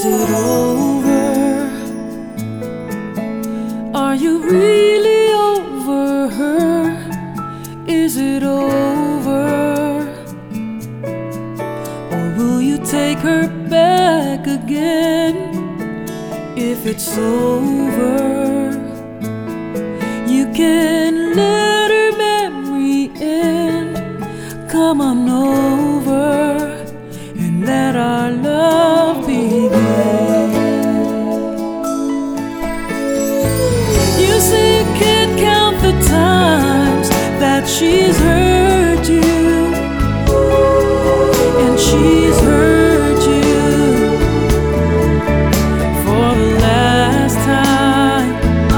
Is it over? Are you really over her? Is it over? Or will you take her back again? If it's over, you can let her memory end. Come on over and let our love begin. You say you can't count the times that she's hurt you, and she's hurt you for the last time.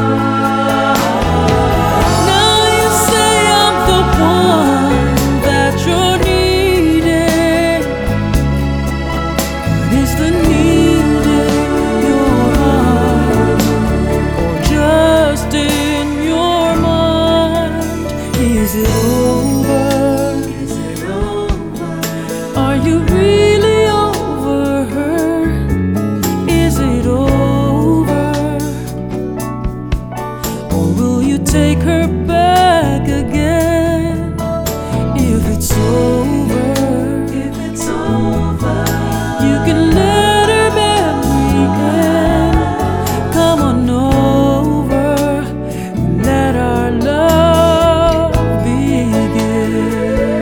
Now you say I'm the one that you're needing, but is the need in your heart or just in your mind? Is it over? Is it over? Are you really over her? Is it over? Or will you take her back again? If it's over, you can let her memory end. Come on over, let our love begin.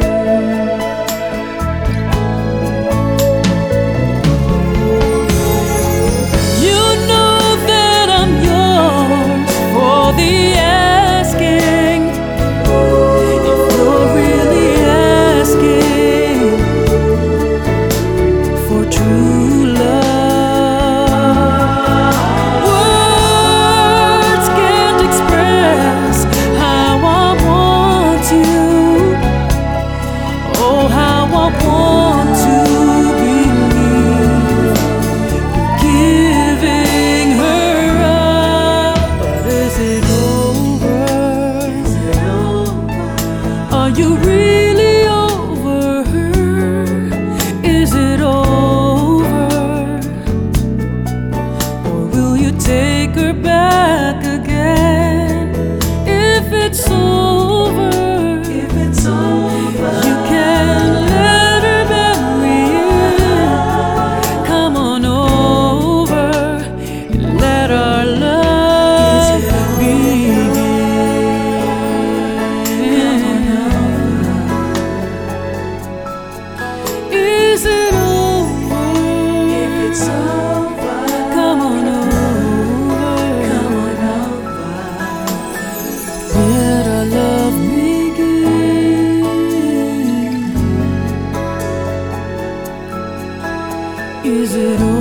You know that I'm yours for the asking. If you're really asking for true love, words can't express how I want you. Oh, how I want to believe you're giving her up. But is it over? Are you really over her? Is it over? Or will you take her back again? If it's over, you can let her memory in. Come on over and let our love begin. Is it over? If it's over, come on over. Let our love begin. Is it over?